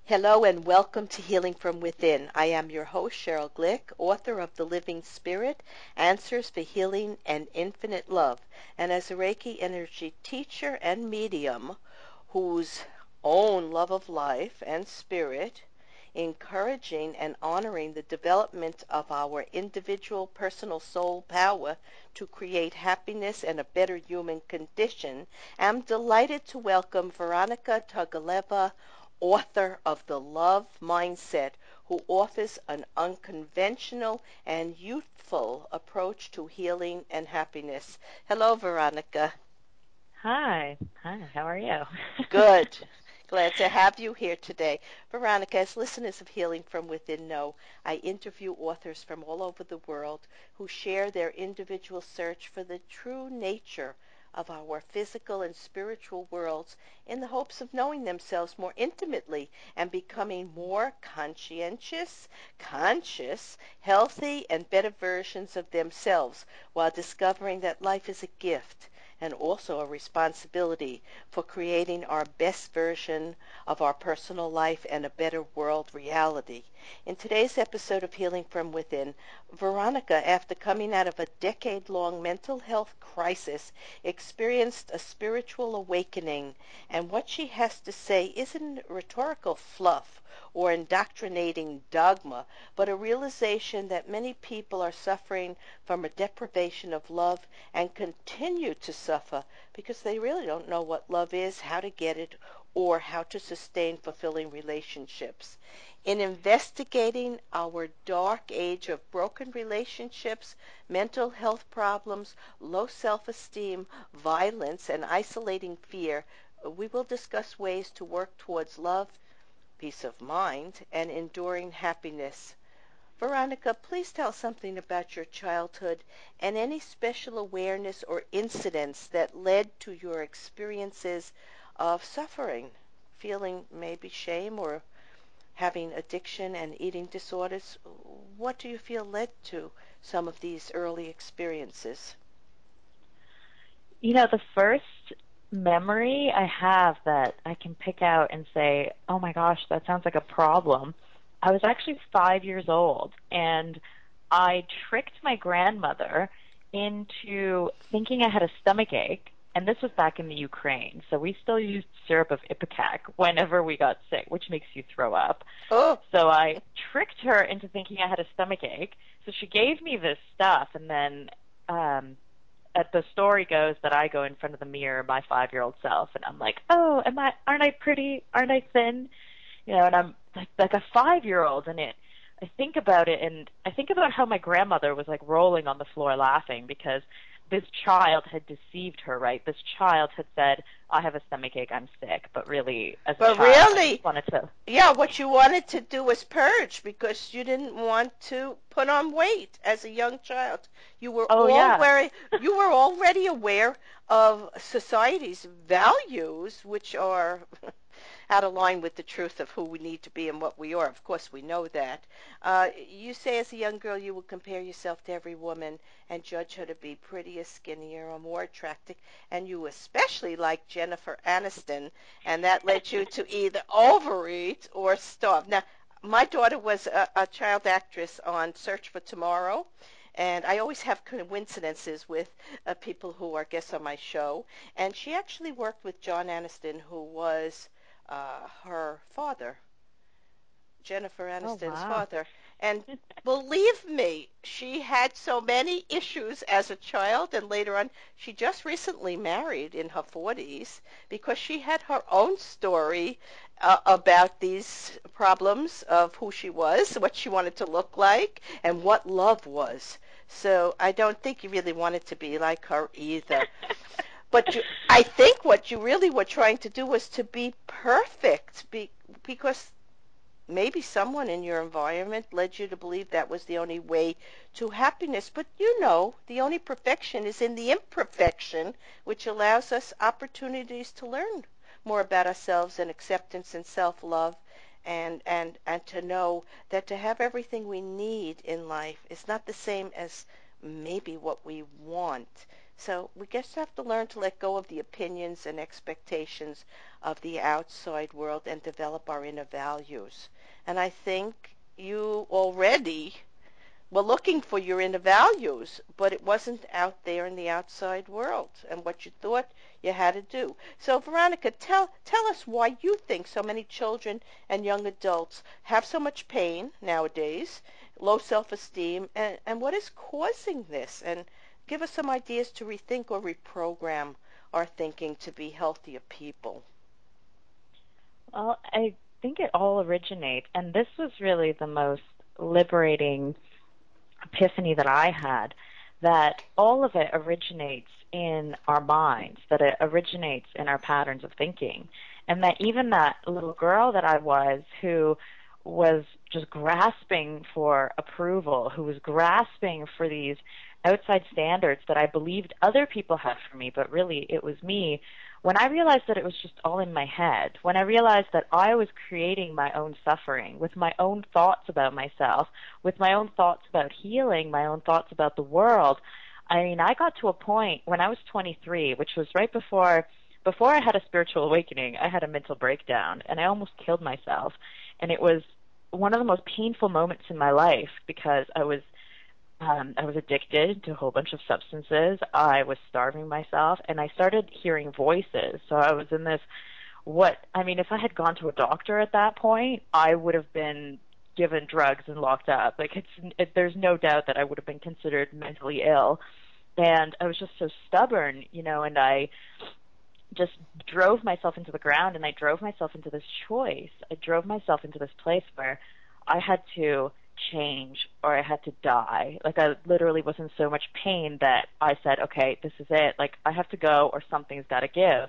Hello and welcome to Healing from Within. I am your host, Cheryl Glick, author of The Living Spirit, Answers for Healing and Infinite Love. And as a Reiki energy teacher and medium whose own love of life and spirit, encouraging and honoring the development of our individual personal soul power to create happiness and a better human condition, I'm delighted to welcome Veronica Togaleva, author of The Love Mindset, who offers an unconventional and youthful approach to healing and happiness. Hello, Veronica. Hi. Hi, how are you? Good. Glad to have you here today. Veronica, as listeners of Healing from Within know, I interview authors from all over the world who share their individual search for the true nature of our physical and spiritual worlds in the hopes of knowing themselves more intimately and becoming more conscious, healthy, and better versions of themselves while discovering that life is a gift and also a responsibility for creating our best version of our personal life and a better world reality. In today's episode of Healing from Within, Veronica, after coming out of a decade-long mental health crisis, experienced a spiritual awakening, and what she has to say isn't rhetorical fluff or indoctrinating dogma, but a realization that many people are suffering from a deprivation of love and continue to suffer because they really don't know what love is, how to get it, or how to sustain fulfilling relationships. In investigating our dark age of broken relationships, mental health problems, low self-esteem, violence, and isolating fear, we will discuss ways to work towards love, peace of mind, and enduring happiness. Veronica, please tell something about your childhood and any special awareness or incidents that led to your experiences of suffering, feeling maybe shame or having addiction and eating disorders. What do you feel led to some of these early experiences? The first memory I have that I can pick out and say, oh my gosh, that sounds like a problem. I was actually 5 years old, and I tricked my grandmother into thinking I had a stomach ache, and this was back in the Ukraine, so we still used syrup of Ipecac whenever we got sick, which makes you throw up. Oh, So I tricked her into thinking I had a stomach ache. So she gave me this stuff, and then um, the story goes that I go in front of the mirror, my 5-year-old self, and I'm like, oh, aren't I pretty? Aren't I thin? And I'm like a 5-year-old, and I think about it, and I think about how my grandmother was like rolling on the floor laughing because this child had deceived her, right? This child had said, I have a stomach ache, I'm sick, but really, as a but child, I really, just wanted to. yeah, what you wanted to do was purge because you didn't want to put on weight as a young child. You were Oh yeah. already you were already aware of society's values, which are out of line with the truth of who we need to be and what we are. Of course, we know that. You say as a young girl you would compare yourself to every woman and judge her to be prettier, skinnier, or more attractive, and you especially like Jennifer Aniston, and that led you to either overeat or starve. Now, my daughter was a child actress on Search for Tomorrow, and I always have coincidences with people who are guests on my show. And she actually worked with John Aniston, who was her father, Jennifer Oh Aniston's wow. father. And believe me, she had so many issues as a child, and later on, she just recently married in her 40s because she had her own story about these problems of who she was, what she wanted to look like, and what love was. So I don't think you really wanted to be like her either. But I think what you really were trying to do was to be perfect, because maybe someone in your environment led you to believe that was the only way to happiness. But the only perfection is in the imperfection, which allows us opportunities to learn more about ourselves and acceptance and self-love. And to know that to have everything we need in life is not the same as maybe what we want. So we just have to learn to let go of the opinions and expectations of the outside world and develop our inner values. And I think you already were looking for your inner values, but it wasn't out there in the outside world and what you thought you had to do. So Veronica, tell us why you think so many children and young adults have so much pain nowadays, low self-esteem, and what is causing this? And give us some ideas to rethink or reprogram our thinking to be healthier people. Well, I think it all originates, and this was really the most liberating epiphany that I had, that all of it originates in our minds, that it originates in our patterns of thinking, and that even that little girl that I was, who was just grasping for approval, who was grasping for these outside standards that I believed other people had for me, but really it was me. When I realized that it was just all in my head, when I realized that I was creating my own suffering with my own thoughts about myself, with my own thoughts about healing, my own thoughts about the world, I mean, I got to a point when I was 23, which was right before I had a spiritual awakening. I had a mental breakdown, and I almost killed myself. And it was one of the most painful moments in my life because I was addicted to a whole bunch of substances. I was starving myself, and I started hearing voices. So I was in this, if I had gone to a doctor at that point, I would have been given drugs and locked up. There's no doubt that I would have been considered mentally ill. And I was just so stubborn, and I just drove myself into the ground, and I drove myself into this choice. I drove myself into this place where I had to change or I had to die. Like, I literally was in so much pain that I said, okay, this is it. Like, I have to go or something's got to give.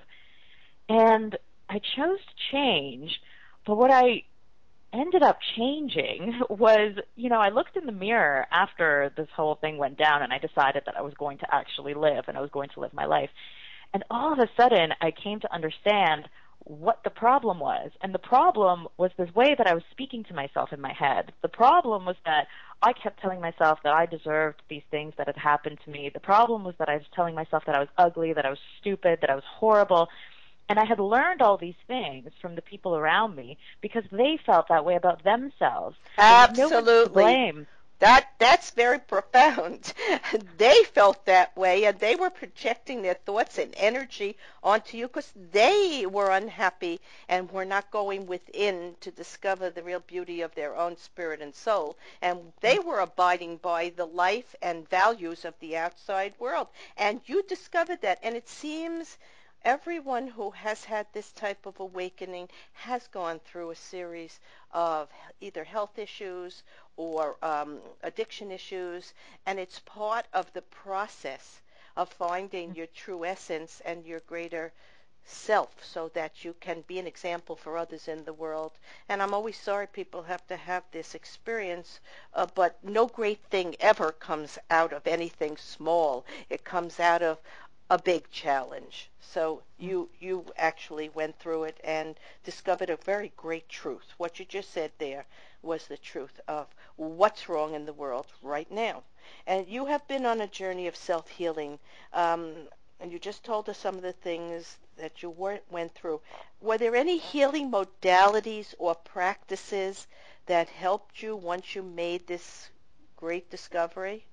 And I chose to change, but what I ended up changing was, I looked in the mirror after this whole thing went down, and I decided that I was going to actually live, and I was going to live my life. And all of a sudden, I came to understand what the problem was. And the problem was this way that I was speaking to myself in my head. The problem was that I kept telling myself that I deserved these things that had happened to me. The problem was that I was telling myself that I was ugly, that I was stupid, that I was horrible. And I had learned all these things from the people around me because they felt that way about themselves. There was no one to Absolutely. blame. That's very profound. They felt that way, and they were projecting their thoughts and energy onto you because they were unhappy and were not going within to discover the real beauty of their own spirit and soul. And they were abiding by the life and values of the outside world. And you discovered that, and it seems everyone who has had this type of awakening has gone through a series of either health issues or addiction issues, and it's part of the process of finding your true essence and your greater self so that you can be an example for others in the world. And I'm always sorry people have to have this experience, but no great thing ever comes out of anything small. It comes out of a big challenge. So you actually went through it and discovered a very great truth. What you just said there was the truth of what's wrong in the world right now. And you have been on a journey of self-healing, and you just told us some of the things that you went through. Were there any healing modalities or practices that helped you once you made this great discovery?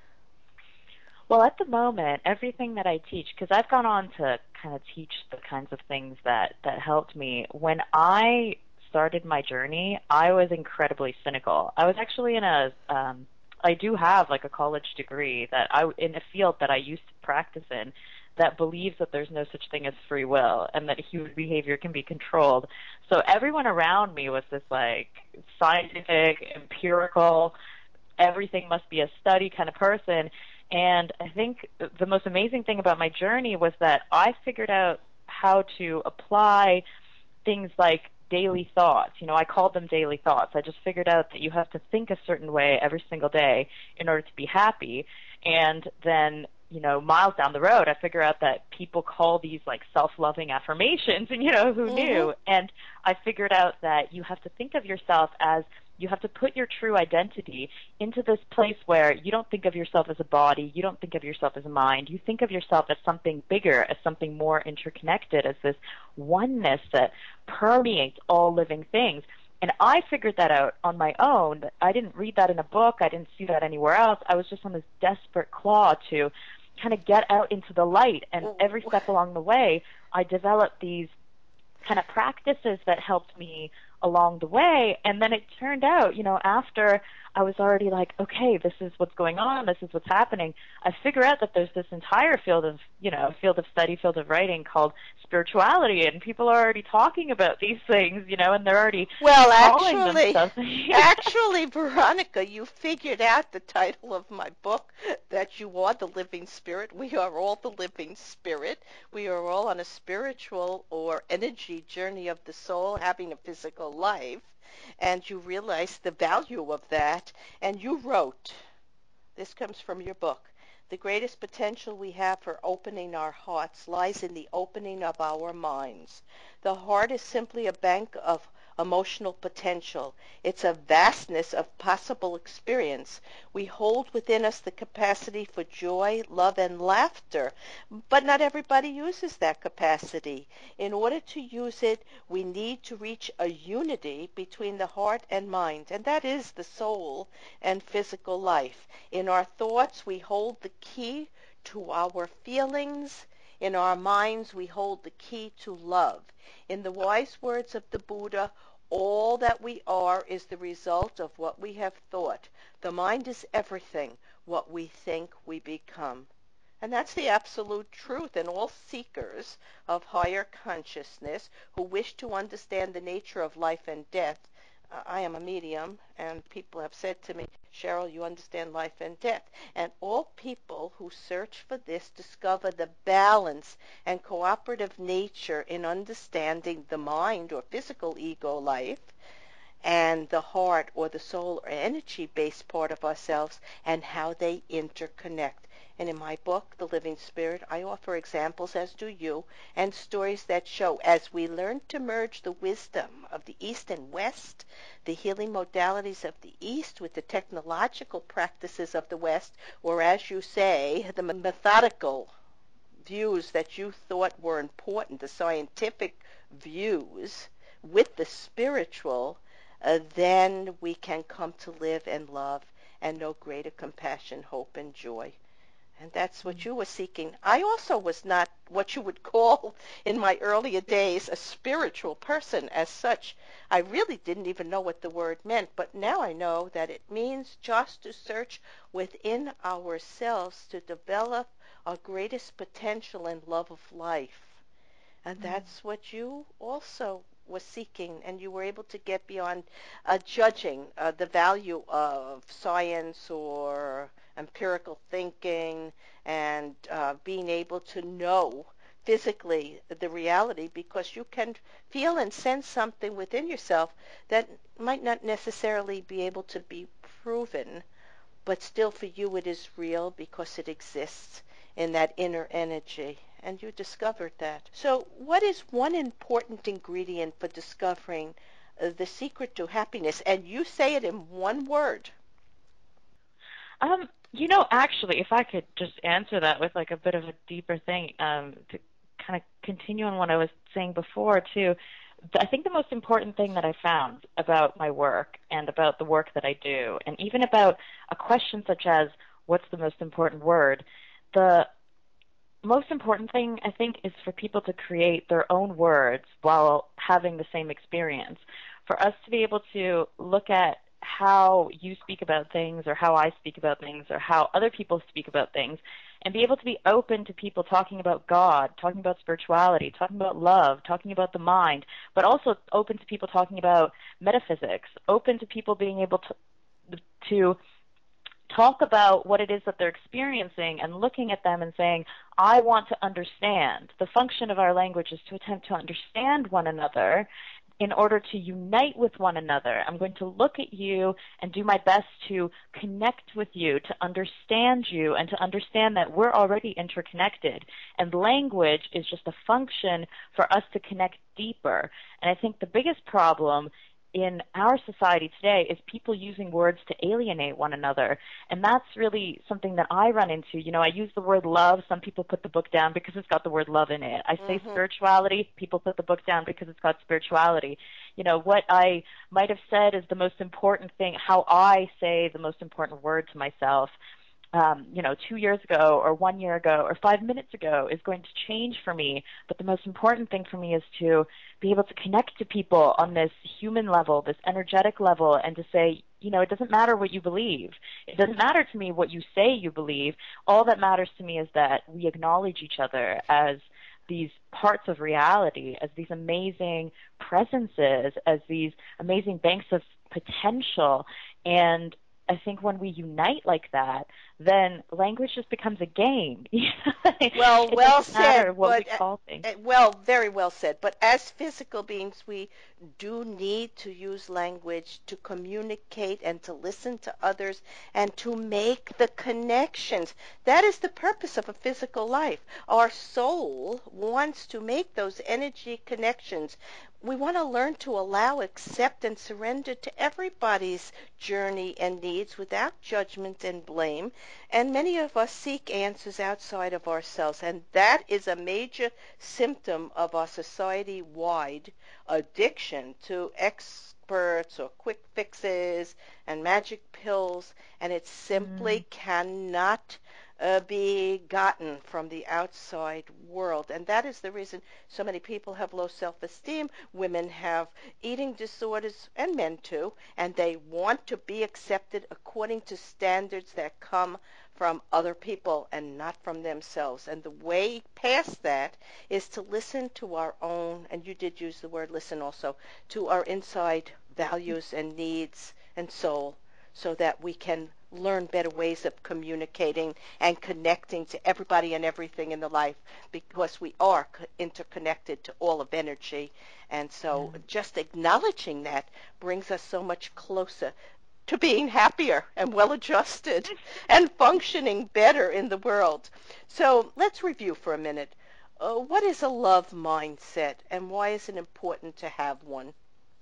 Well, at the moment, everything that I teach, because I've gone on to kind of teach the kinds of things that helped me. When I started my journey, I was incredibly cynical. I was actually I do have like a college degree in a field that I used to practice in that believes that there's no such thing as free will and that human behavior can be controlled. So everyone around me was this like scientific, empirical, everything must be a study kind of person. And I think the most amazing thing about my journey was that I figured out how to apply things like daily thoughts. I called them daily thoughts. I just figured out that you have to think a certain way every single day in order to be happy. And then, miles down the road, I figure out that people call these like self-loving affirmations, and who knew? And I figured out that you have to think of yourself as, you have to put your true identity into this place where you don't think of yourself as a body, you don't think of yourself as a mind, you think of yourself as something bigger, as something more interconnected, as this oneness that permeates all living things. And I figured that out on my own. I didn't read that in a book. I didn't see that anywhere else. I was just on this desperate claw to kind of get out into the light. And every step along the way, I developed these kind of practices that helped me along the way. And then it turned out, after I was already like, okay, this is what's going on, this is what's happening, I figure out that there's this entire field of, field of study, field of writing called spirituality, and people are already talking about these things, and they're already calling themselves. Actually, Veronica, you figured out the title of my book, that you are the living spirit. We are all the living spirit. We are all on a spiritual or energy journey of the soul, having a physical life, and you realize the value of that, and you wrote, this comes from your book, the greatest potential we have for opening our hearts lies in the opening of our minds. The heart is simply a bank of emotional potential. It's a vastness of possible experience. We hold within us the capacity for joy, love, and laughter, but not everybody uses that capacity. In order to use it, we need to reach a unity between the heart and mind, and that is the soul and physical life. In our thoughts, we hold the key to our feelings. In our minds, we hold the key to love. In the wise words of the Buddha, all that we are is the result of what we have thought. The mind is everything. What we think, we become. And that's the absolute truth. And all seekers of higher consciousness who wish to understand the nature of life and death, I am a medium, and people have said to me, Cheryl, you understand life and death. And all people who search for this discover the balance and cooperative nature in understanding the mind or physical ego life and the heart or the soul or energy-based part of ourselves and how they interconnect. And in my book, The Living Spirit, I offer examples, as do you, and stories that show as we learn to merge the wisdom of the East and West, the healing modalities of the East with the technological practices of the West, or as you say, the methodical views that you thought were important, the scientific views, with the spiritual, then we can come to live and love and know greater compassion, hope, and joy. And that's what you were seeking. I also was not what you would call in my earlier days a spiritual person as such. I really didn't even know what the word meant, but now I know that it means just to search within ourselves to develop our greatest potential and love of life. And that's what you also were seeking, and you were able to get beyond judging the value of science or empirical thinking, and being able to know physically the reality, because you can feel and sense something within yourself that might not necessarily be able to be proven, but still for you it is real because it exists in that inner energy. And you discovered that. So what is one important ingredient for discovering the secret to happiness? And you say it in one word. Actually, if I could just answer that with like a bit of a deeper thing, to kind of continue on what I was saying before too, I think the most important thing that I found about my work and about the work that I do, and even about a question such as, what's the most important word? The most important thing, I think, is for people to create their own words while having the same experience. For us to be able to look at how you speak about things, or how I speak about things, or how other people speak about things, and be able to be open to people talking about God, talking about spirituality, talking about love, talking about the mind, but also open to people talking about metaphysics, open to people being able to talk about what it is that they're experiencing and looking at them and saying, I want to understand. The function of our language is to attempt to understand one another in order to unite with one another. I'm going to look at you and do my best to connect with you, to understand you, and to understand that we're already interconnected. And language is just a function for us to connect deeper. And I think the biggest problem in our society today is people using words to alienate one another. And that's really something that I run into. You know, I use the word love. Some people put the book down because it's got the word love in it. I say spirituality. People put the book down because it's got spirituality. You know, what I might have said is the most important thing, how I say the most important word to myself, 2 years ago or 1 year ago or 5 minutes ago is going to change for me. But the most important thing for me is to be able to connect to people on this human level, this energetic level, and to say, you know, it doesn't matter what you believe. It doesn't matter to me what you say you believe. All that matters to me is that we acknowledge each other as these parts of reality, as these amazing presences, as these amazing banks of potential. And I think when we unite like that, then language just becomes a game. Well, It well doesn't matter said, what we but call things. well, very well said. But as physical beings, we do need to use language to communicate and to listen to others and to make the connections. That is the purpose of a physical life. Our soul wants to make those energy connections. We want to learn to allow, accept, and surrender to everybody's journey and needs without judgment and blame. And many of us seek answers outside of ourselves, and that is a major symptom of our society-wide addiction to experts or quick fixes and magic pills, and it simply cannot be gotten from the outside world. And that is the reason so many people have low self-esteem. Women have eating disorders, and men too, and they want to be accepted according to standards that come from other people and not from themselves. And the way past that is to listen to our own, and you did use the word listen also, to our inside values and needs and soul, so that we can learn better ways of communicating and connecting to everybody and everything in the life, because we are interconnected to all of energy. And so just acknowledging that brings us so much closer to being happier and well-adjusted and functioning better in the world. So let's review for a minute. What is a love mindset, and why is it important to have one?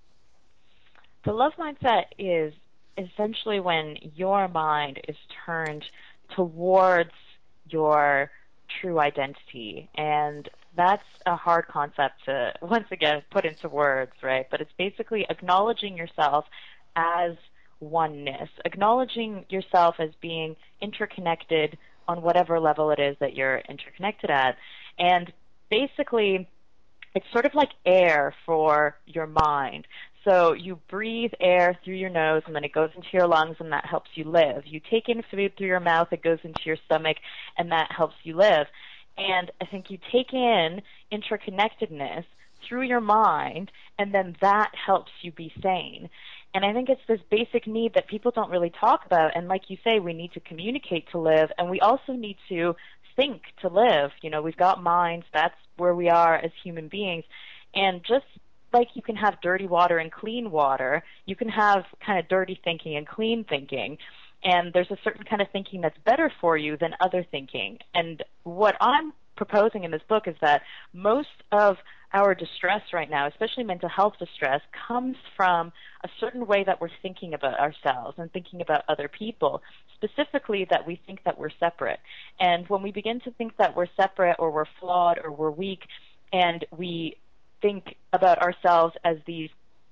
The love mindset is essentially when your mind is turned towards your true identity. And that's a hard concept to, once again, put into words, right? But it's basically acknowledging yourself as oneness, acknowledging yourself as being interconnected on whatever level it is that you're interconnected at. And basically, it's sort of like air for your mind. So you breathe air through your nose, and then it goes into your lungs, and that helps you live. You take in food through your mouth, it goes into your stomach, and that helps you live. And I think you take in interconnectedness through your mind, and then that helps you be sane. And I think it's this basic need that people don't really talk about. And like you say, we need to communicate to live, and we also need to think to live. You know, we've got minds. That's where we are as human beings. And just like you can have dirty water and clean water, you can have kind of dirty thinking and clean thinking. And there's a certain kind of thinking that's better for you than other thinking. And what I'm proposing in this book is that most of our distress right now, especially mental health distress, comes from a certain way that we're thinking about ourselves and thinking about other people, specifically that we think that we're separate. And when we begin to think that we're separate or we're flawed or we're weak, and we think about ourselves as these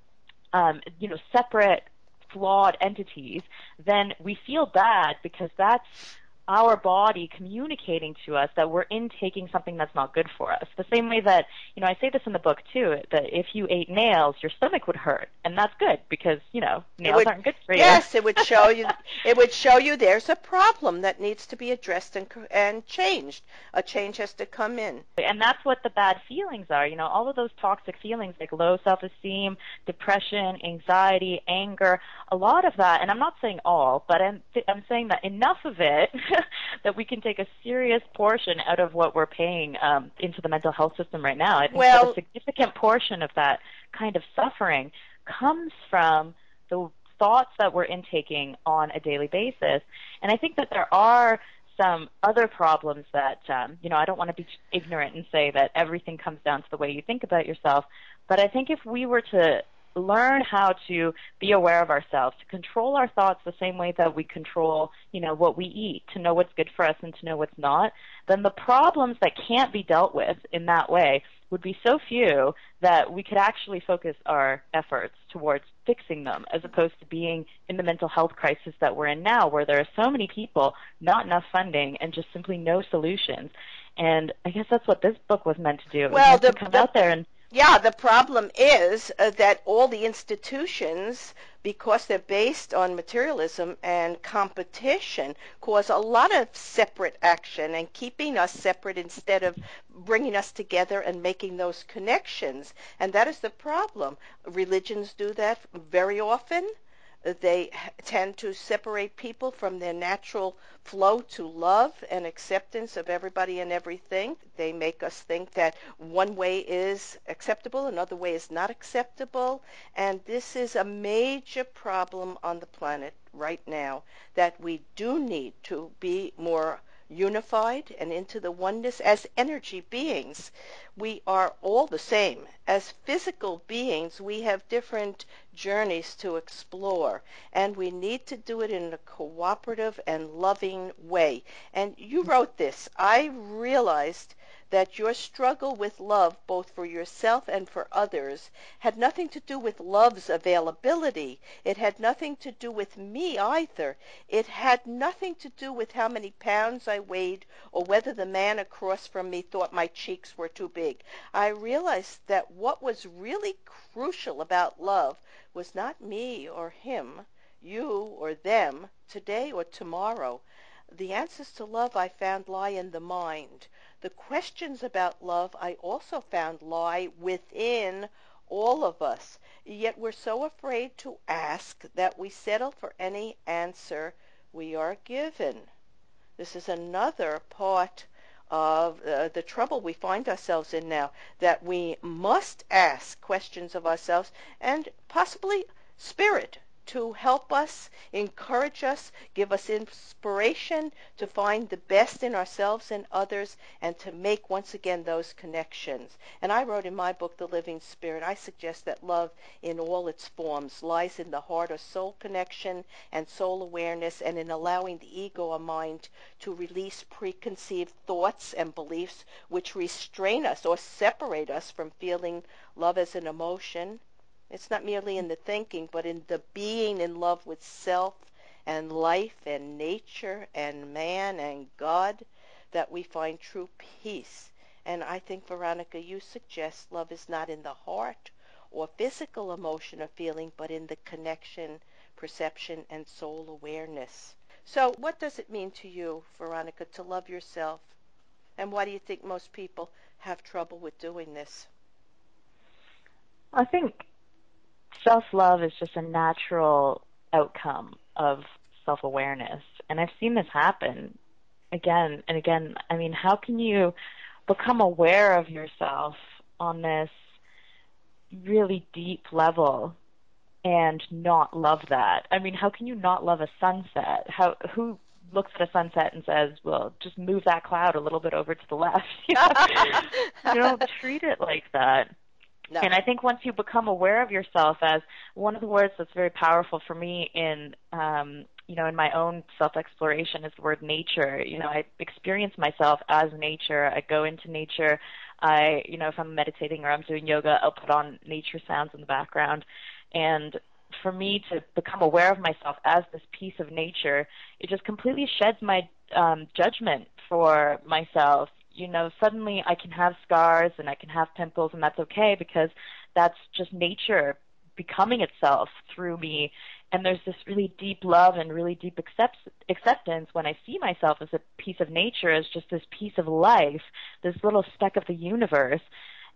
separate, flawed entities, then we feel bad because that's our body communicating to us that we're intaking something that's not good for us. The same way that, I say this in the book too, that if you ate nails, your stomach would hurt, and that's good because, nails aren't good for you. Yes, it would show you. It would show you there's a problem that needs to be addressed and changed. A change has to come in. And that's what the bad feelings are. All of those toxic feelings like low self-esteem, depression, anxiety, anger, a lot of that, and I'm not saying all, but I'm saying that enough of it that we can take a serious portion out of what we're paying into the mental health system right now. I think that a significant portion of that kind of suffering comes from the thoughts that we're intaking on a daily basis. And I think that there are some other problems that, I don't want to be ignorant and say that everything comes down to the way you think about yourself, but I think if we were to learn how to be aware of ourselves, to control our thoughts the same way that we control, what we eat, to know what's good for us and to know what's not, then the problems that can't be dealt with in that way would be so few that we could actually focus our efforts towards fixing them, as opposed to being in the mental health crisis that we're in now, where there are so many people, not enough funding, and just simply no solutions. And I guess that's what this book was meant to do. It was meant to come out there and... Yeah, the problem is that all the institutions, because they're based on materialism and competition, cause a lot of separate action and keeping us separate instead of bringing us together and making those connections. And that is the problem. Religions do that very often. They tend to separate people from their natural flow to love and acceptance of everybody and everything. They make us think that one way is acceptable, another way is not acceptable. And this is a major problem on the planet right now, that we do need to be more unified and into the oneness as energy beings. We are all the same. As physical beings, we have different journeys to explore, and we need to do it in a cooperative and loving way. And you wrote this. I realized that your struggle with love, both for yourself and for others, had nothing to do with love's availability. It had nothing to do with me either. It had nothing to do with how many pounds I weighed or whether the man across from me thought my cheeks were too big. I realized that what was really crucial about love was not me or him, you or them, today or tomorrow. The answers to love I found lie in the mind. The questions about love I also found lie within all of us. Yet we're so afraid to ask that we settle for any answer we are given. This is another part of the trouble we find ourselves in now, that we must ask questions of ourselves and possibly spirit to help us, encourage us, give us inspiration to find the best in ourselves and others, and to make once again those connections. And I wrote in my book, The Living Spirit, I suggest that love in all its forms lies in the heart or soul connection and soul awareness, and in allowing the ego or mind to release preconceived thoughts and beliefs which restrain us or separate us from feeling love as an emotion. It's not merely in the thinking, but in the being in love with self and life and nature and man and God, that we find true peace. And I think, Veronica, you suggest love is not in the heart or physical emotion or feeling, but in the connection, perception, and soul awareness. So what does it mean to you, Veronica, to love yourself? And why do you think most people have trouble with doing this? I think self-love is just a natural outcome of self-awareness. And I've seen this happen again and again. I mean, how can you become aware of yourself on this really deep level and not love that? I mean, how can you not love a sunset? Who looks at a sunset and says, well, just move that cloud a little bit over to the left? You don't treat it like that. No. And I think once you become aware of yourself, as one of the words that's very powerful for me in, in my own self-exploration is the word nature. I experience myself as nature. I go into nature. If I'm meditating or I'm doing yoga, I'll put on nature sounds in the background. And for me to become aware of myself as this piece of nature, it just completely sheds my judgment for myself. Suddenly I can have scars and I can have pimples, and that's okay, because that's just nature becoming itself through me. And there's this really deep love and really deep acceptance when I see myself as a piece of nature, as just this piece of life, this little speck of the universe.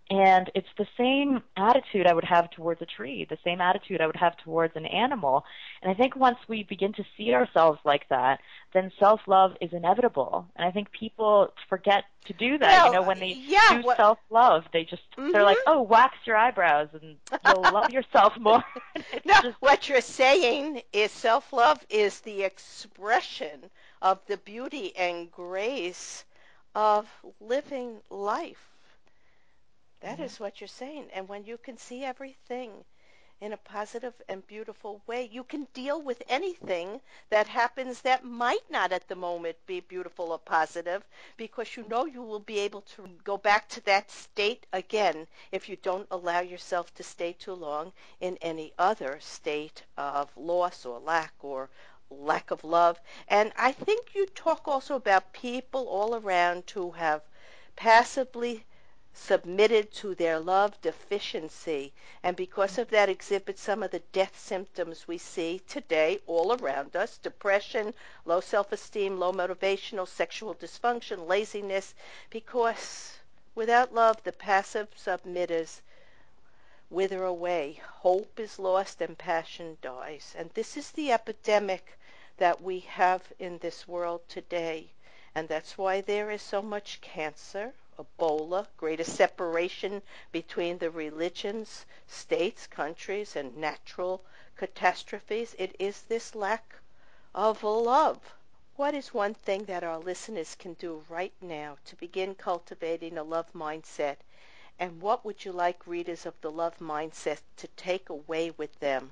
And it's the same attitude I would have towards a tree, the same attitude I would have towards an animal. And I think once we begin to see ourselves like that, then self-love is inevitable. And I think people forget to do that. Well, When they yeah. do self-love, they're like, Mm-hmm. oh, wax your eyebrows and you'll love yourself more. It's No, just, what you're saying is self-love is the expression of the beauty and grace of living life. That mhm. is what you're saying. And when you can see everything in a positive and beautiful way, you can deal with anything that happens that might not at the moment be beautiful or positive, because you know you will be able to go back to that state again if you don't allow yourself to stay too long in any other state of loss or lack of love. And I think you talk also about people all around who have passively submitted to their love deficiency, and because of that exhibit some of the death symptoms we see today all around us: depression, low self-esteem, low motivational, sexual dysfunction, laziness, because without love the passive submitters wither away, hope is lost, and passion dies. And this is the epidemic that we have in this world today. And that's why there is so much cancer, Ebola, greater separation between the religions, states, countries, and natural catastrophes. It is this lack of love. What is one thing that our listeners can do right now to begin cultivating a love mindset? And what would you like readers of the love mindset to take away with them?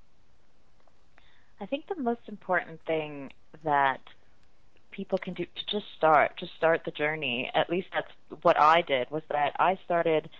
I think the most important thing that people can do to just start the journey, at least that's what I did, was that I started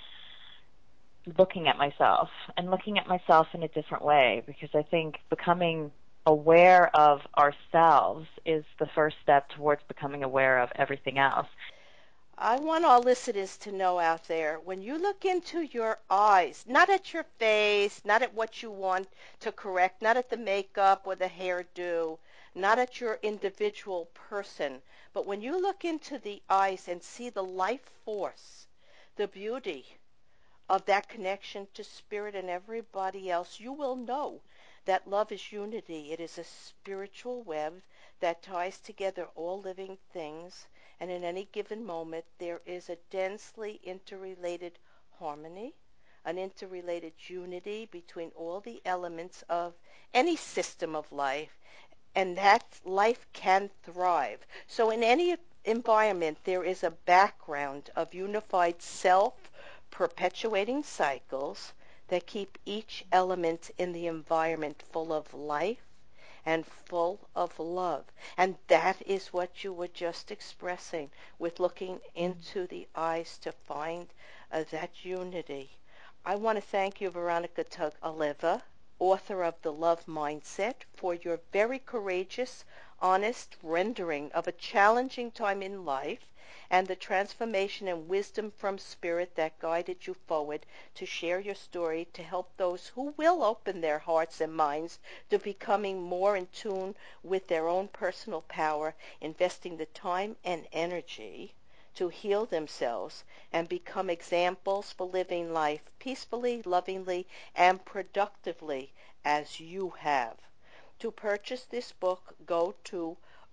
looking at myself in a different way, because I think becoming aware of ourselves is the first step towards becoming aware of everything else. I want our listeners to know out there, when you look into your eyes, not at your face, not at what you want to correct, not at the makeup or the hairdo, not at your individual person, but when you look into the eyes and see the life force, the beauty of that connection to spirit and everybody else, you will know that love is unity. It is a spiritual web that ties together all living things, and in any given moment there is a densely interrelated harmony, an interrelated unity between all the elements of any system of life, and that life can thrive. So in any environment, there is a background of unified self perpetuating cycles that keep each element in the environment full of life and full of love. And that is what you were just expressing with looking into the eyes to find that unity. I want to thank you, Veronica Tug-Aleva, author of The Love Mindset, for your very courageous, honest rendering of a challenging time in life and the transformation and wisdom from spirit that guided you forward to share your story to help those who will open their hearts and minds to becoming more in tune with their own personal power, investing the time and energy to heal themselves and become examples for living life peacefully, lovingly, and productively as you have. To purchase this book, go to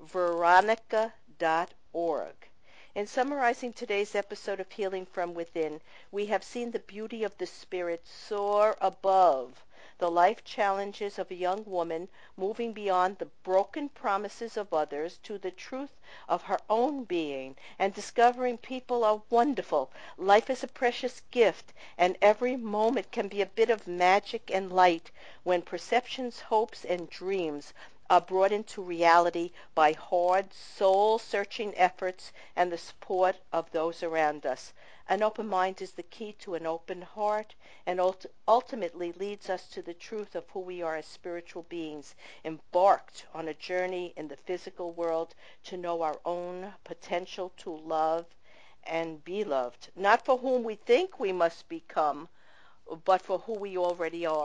veronica.org. In summarizing today's episode of Healing from Within, we have seen the beauty of the spirit soar above the life challenges of a young woman, moving beyond the broken promises of others to the truth of her own being, and discovering people are wonderful. Life is a precious gift, and every moment can be a bit of magic and light when perceptions, hopes, and dreams are brought into reality by hard, soul-searching efforts and the support of those around us. An open mind is the key to an open heart, and ultimately leads us to the truth of who we are as spiritual beings, embarked on a journey in the physical world to know our own potential to love and be loved, not for whom we think we must become, but for who we already are.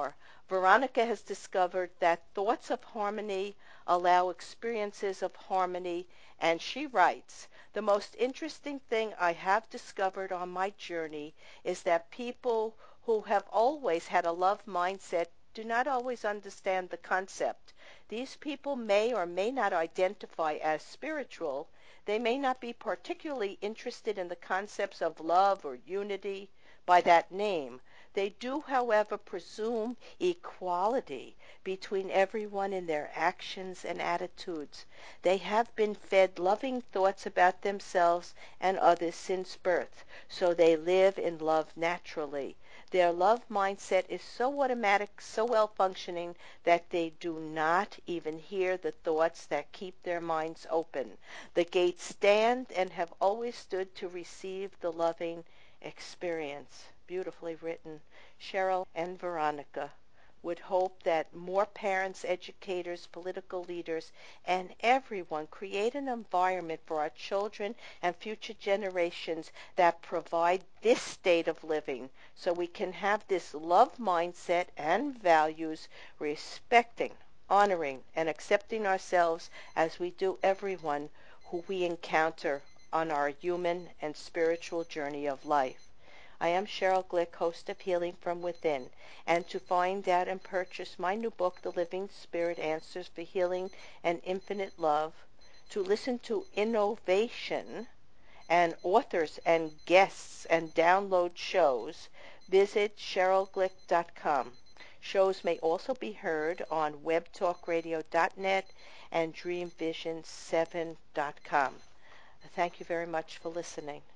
Veronica has discovered that thoughts of harmony allow experiences of harmony, and she writes, the most interesting thing I have discovered on my journey is that people who have always had a love mindset do not always understand the concept. These people may or may not identify as spiritual. They may not be particularly interested in the concepts of love or unity by that name. They do, however, presume equality between everyone in their actions and attitudes. They have been fed loving thoughts about themselves and others since birth, so they live in love naturally. Their love mindset is so automatic, so well functioning, that they do not even hear the thoughts that keep their minds open. The gates stand and have always stood to receive the loving experience. Beautifully written. Cheryl and Veronica would hope that more parents, educators, political leaders, and everyone create an environment for our children and future generations that provide this state of living so we can have this love mindset and values, respecting, honoring, and accepting ourselves as we do everyone who we encounter on our human and spiritual journey of life. I am Cheryl Glick, host of Healing from Within, and to find out and purchase my new book, The Living Spirit Answers for Healing and Infinite Love, to listen to innovation and authors and guests and download shows, visit CherylGlick.com. Shows may also be heard on webtalkradio.net and dreamvision7.com. Thank you very much for listening.